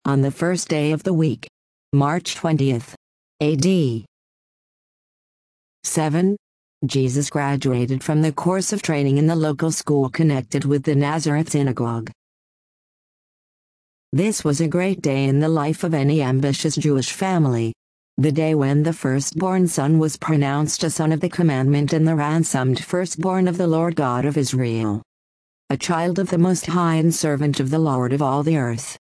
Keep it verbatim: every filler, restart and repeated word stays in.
On the first day of the week, March twentieth, A D seven, Jesus graduated from the course of training in the local school connected with the Nazareth synagogue. This was a great day in the life of any ambitious Jewish family. The day when the firstborn son was pronounced a son of the commandment and the ransomed firstborn of the Lord God of Israel. A child of the Most High and servant of the Lord of all the earth.